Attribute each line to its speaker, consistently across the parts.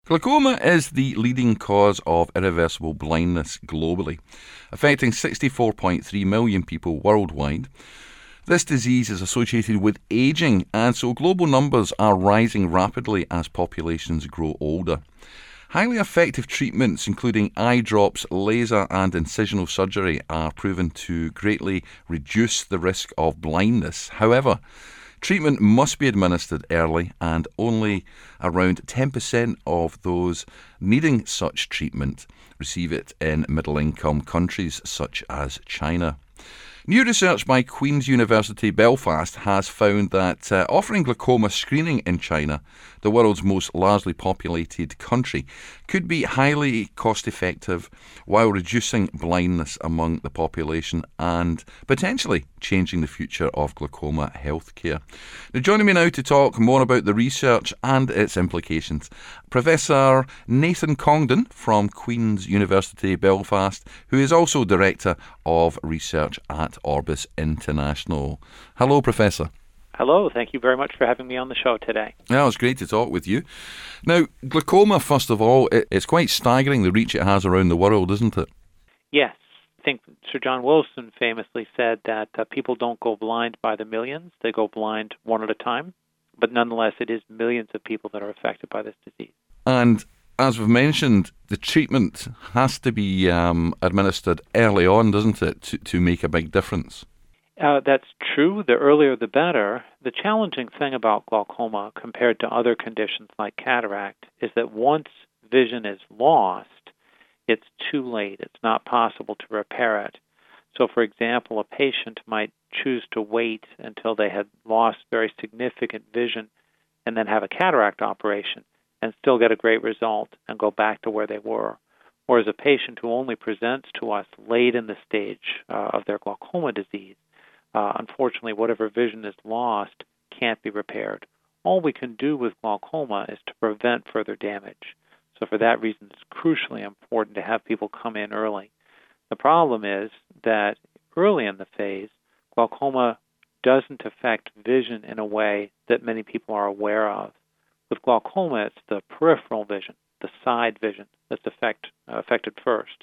Speaker 1: Glaucoma is the leading cause of irreversible blindness globally, affecting 64.3 million people worldwide. This disease is associated with ageing, and so global numbers are rising rapidly as populations grow older. Highly effective treatments, including eye drops, laser and incisional surgery, are proven to greatly reduce the risk of blindness. However, treatment must be administered early, and only around 10% of those needing such treatment receive it in middle-income countries such as China. New research by Queen's University Belfast has found that offering glaucoma screening in China, the world's most largely populated country, could be highly cost-effective while reducing blindness among the population and potentially changing the future of glaucoma healthcare. Now, joining me now to talk more about the research and its implications, Professor Nathan Congdon from Queen's University Belfast, who is also Director of Research at Orbis International. Hello, Professor.
Speaker 2: Hello, thank you very much for having me on the show today.
Speaker 1: Yeah, it's great to talk with you. Now, glaucoma, first of all, it's quite staggering the reach it has around the world, isn't it?
Speaker 2: Yes. I think Sir John Wilson famously said that people don't go blind by the millions, they go blind one at a time. But nonetheless, it is millions of people that are affected by this disease.
Speaker 1: And as we've mentioned, the treatment has to be administered early on, doesn't it, to make a big difference?
Speaker 2: That's true. The earlier the better. The challenging thing about glaucoma compared to other conditions like cataract is that once vision is lost, it's too late. It's not possible to repair it. So, for example, a patient might choose to wait until they had lost very significant vision and then have a cataract operation and still get a great result and go back to where they were. Whereas a patient who only presents to us late in the stage of their glaucoma disease, unfortunately, whatever vision is lost can't be repaired. All we can do with glaucoma is to prevent further damage. So for that reason, it's crucially important to have people come in early. The problem is that early in the phase, glaucoma doesn't affect vision in a way that many people are aware of. With glaucoma, it's the peripheral vision, the side vision, that's affected first.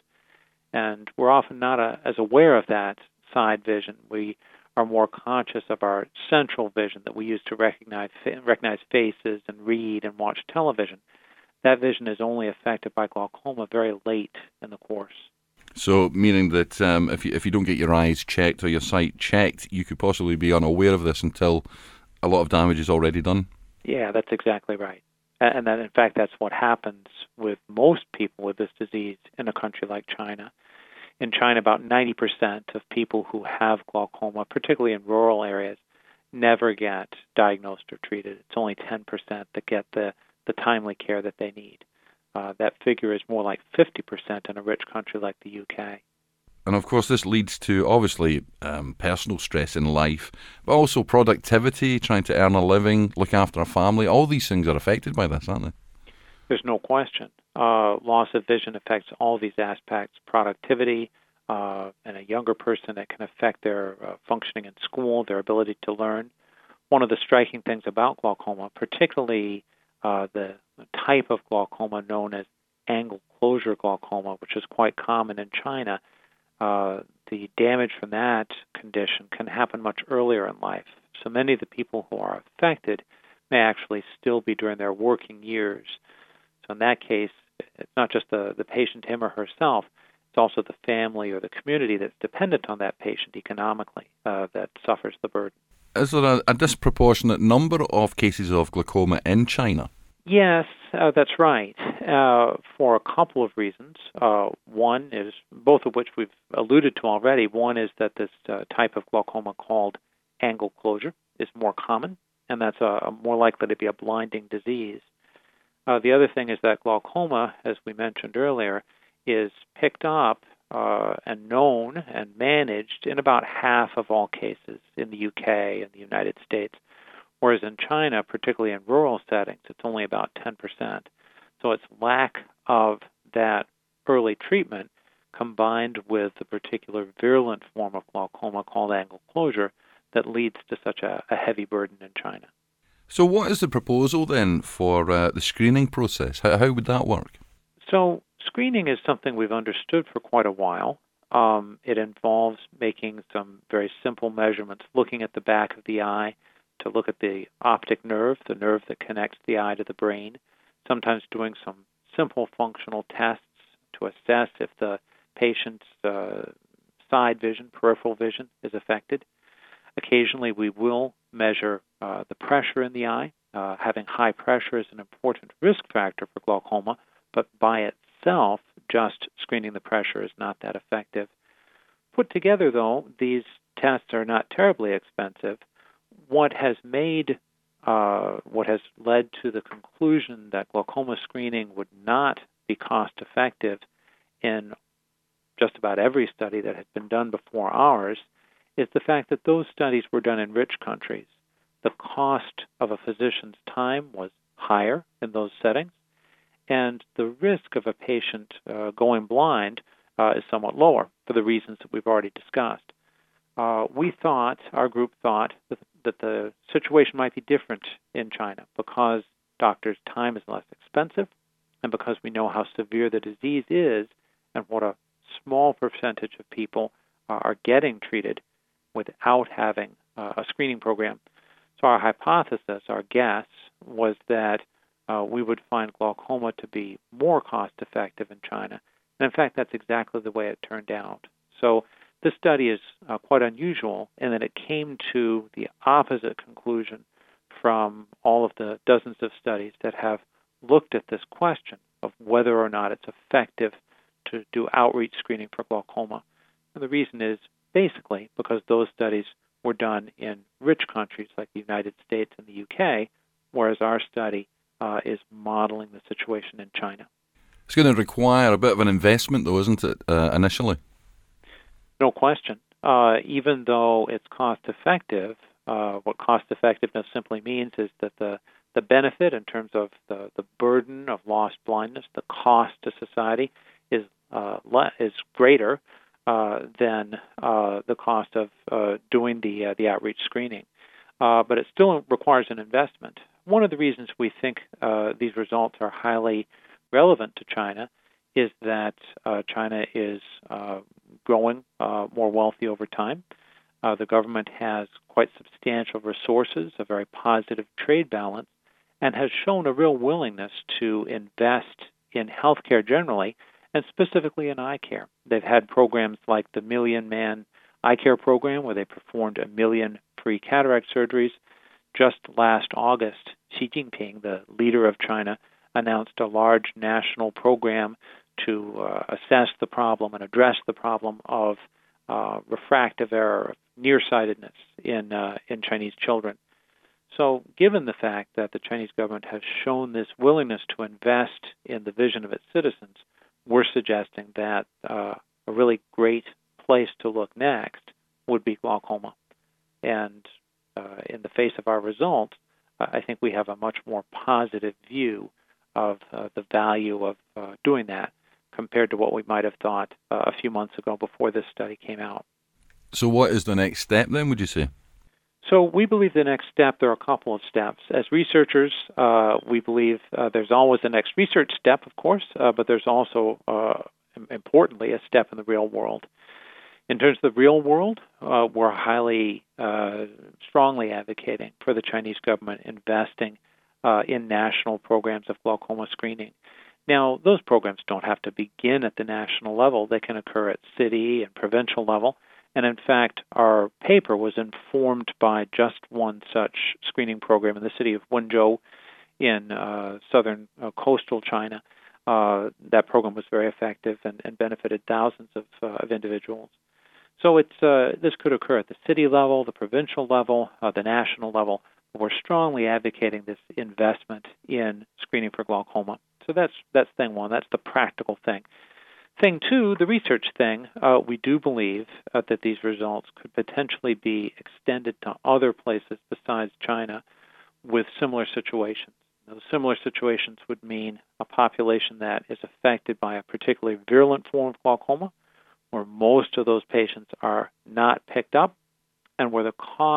Speaker 2: And we're often not as aware of that side vision. We are more conscious of our central vision that we use to recognize faces and read and watch television. That vision is only affected by glaucoma very late in the course.
Speaker 1: So, meaning that if you don't get your eyes checked or your sight checked, you could possibly be unaware of this until a lot of damage is already done?
Speaker 2: Yeah, that's exactly right. And that, in fact, that's what happens with most people with this disease in a country like China. In China, about 90% of people who have glaucoma, particularly in rural areas, never get diagnosed or treated. It's only 10% that get the timely care that they need. That figure is more like 50% in a rich country like the UK.
Speaker 1: And of course, this leads to, obviously, personal stress in life, but also productivity, trying to earn a living, look after a family. All these things are affected by this, aren't they?
Speaker 2: There's no question. Loss of vision affects all these aspects, productivity, and a younger person, it can affect their functioning in school, their ability to learn. One of the striking things about glaucoma, particularly the type of glaucoma known as angle closure glaucoma, which is quite common in China, the damage from that condition can happen much earlier in life. So many of the people who are affected may actually still be during their working years. So in that case, it's not just the patient, him or herself, it's also the family or the community that's dependent on that patient economically that suffers the burden.
Speaker 1: Is there a disproportionate number of cases of glaucoma in China?
Speaker 2: Yes, that's right, for a couple of reasons. One is, both of which we've alluded to already. One is that this type of glaucoma called angle closure is more common, and that's more likely to be a blinding disease. The other thing is that glaucoma, as we mentioned earlier, is picked up and known and managed in about half of all cases in the UK and the United States, whereas in China, particularly in rural settings, it's only about 10%. So it's lack of that early treatment combined with the particular virulent form of glaucoma called angle closure that leads to such a heavy burden in China.
Speaker 1: So what is the proposal then for the screening process? How would that work?
Speaker 2: So screening is something we've understood for quite a while. It involves making some very simple measurements, looking at the back of the eye to look at the optic nerve, the nerve that connects the eye to the brain, sometimes doing some simple functional tests to assess if the patient's side vision, peripheral vision, is affected. Occasionally, we will measure the pressure in the eye. Having high pressure is an important risk factor for glaucoma, but by itself, just screening the pressure is not that effective. Put together, though, these tests are not terribly expensive. What has led to the conclusion that glaucoma screening would not be cost effective in just about every study that had been done before ours is the fact that those studies were done in rich countries. The cost of a physician's time was higher in those settings, and the risk of a patient going blind is somewhat lower for the reasons that we've already discussed. Our group thought that the situation might be different in China because doctors' time is less expensive and because we know how severe the disease is and what a small percentage of people are getting treated without having a screening program. So our hypothesis, our guess, was that we would find glaucoma to be more cost-effective in China. And in fact, that's exactly the way it turned out. So this study is quite unusual in that it came to the opposite conclusion from all of the dozens of studies that have looked at this question of whether or not it's effective to do outreach screening for glaucoma. And the reason is basically because those studies were done in rich countries like the United States and the UK, whereas our study is modeling the situation in China.
Speaker 1: It's going to require a bit of an investment, though, isn't it, initially?
Speaker 2: No question. Even though it's cost-effective, what cost-effectiveness simply means is that the benefit in terms of the burden of lost blindness, the cost to society, is greater than the cost of doing the outreach screening. But it still requires an investment. One of the reasons we think these results are highly relevant to China is that China is growing more wealthy over time. The government has quite substantial resources, a very positive trade balance, and has shown a real willingness to invest in healthcare generally, and specifically in eye care. They've had programs like the Million Man Eye Care Program, where they performed 1 million free cataract surgeries. Just last August, Xi Jinping, the leader of China, announced a large national program to assess the problem and address the problem of refractive error, nearsightedness in Chinese children. So given the fact that the Chinese government has shown this willingness to invest in the vision of its citizens, we're suggesting that a really great place to look next would be glaucoma. And in the face of our results, I think we have a much more positive view of the value of doing that compared to what we might have thought a few months ago before this study came out.
Speaker 1: So what is the next step then, would you say?
Speaker 2: So we believe the next step, there are a couple of steps. As researchers, we believe there's always a next research step, of course, but there's also, importantly, a step in the real world. In terms of the real world, we're highly, strongly advocating for the Chinese government investing in national programs of glaucoma screening. Now, those programs don't have to begin at the national level. They can occur at city and provincial level. And in fact, our paper was informed by just one such screening program in the city of Wenzhou in southern coastal China. That program was very effective and benefited thousands of individuals. So this could occur at the city level, the provincial level, the national level. We're strongly advocating this investment in screening for glaucoma. So that's thing one. That's the practical thing. Thing two, the research thing, we do believe that these results could potentially be extended to other places besides China with similar situations. Those similar situations would mean a population that is affected by a particularly virulent form of glaucoma, where most of those patients are not picked up, and where the cost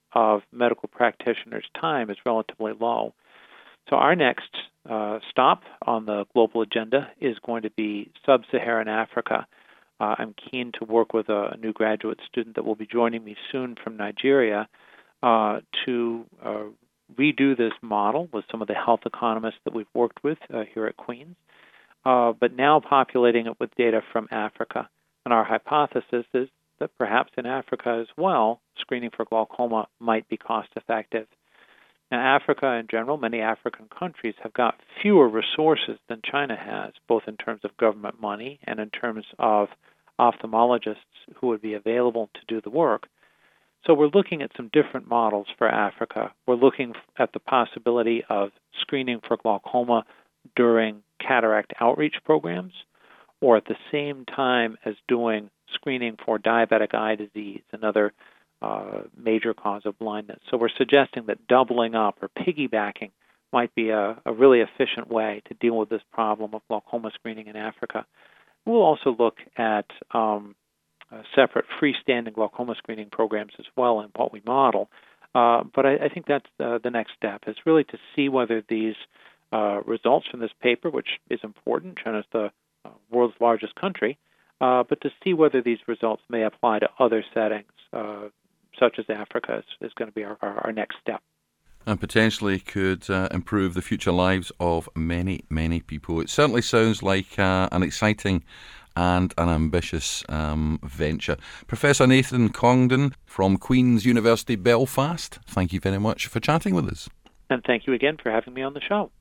Speaker 2: of medical practitioners' time is relatively low. So our next stop on the global agenda is going to be sub-Saharan Africa. I'm keen to work with a new graduate student that will be joining me soon from Nigeria to redo this model with some of the health economists that we've worked with here at Queen's, but now populating it with data from Africa. And our hypothesis is that perhaps in Africa as well, screening for glaucoma might be cost-effective. Now, Africa in general, many African countries have got fewer resources than China has, both in terms of government money and in terms of ophthalmologists who would be available to do the work. So we're looking at some different models for Africa. We're looking at the possibility of screening for glaucoma during cataract outreach programs, or at the same time as doing screening for diabetic eye disease, another major cause of blindness. So we're suggesting that doubling up or piggybacking might be a really efficient way to deal with this problem of glaucoma screening in Africa. We'll also look at separate freestanding glaucoma screening programs as well in what we model. But I think that's the next step, is really to see whether these results from this paper, which is important, China's the world's largest country, but to see whether these results may apply to other settings, such as Africa, is going to be our next step.
Speaker 1: And potentially could improve the future lives of many, many people. It certainly sounds like an exciting and an ambitious venture. Professor Nathan Congdon from Queen's University Belfast, thank you very much for chatting with us.
Speaker 2: And thank you again for having me on the show.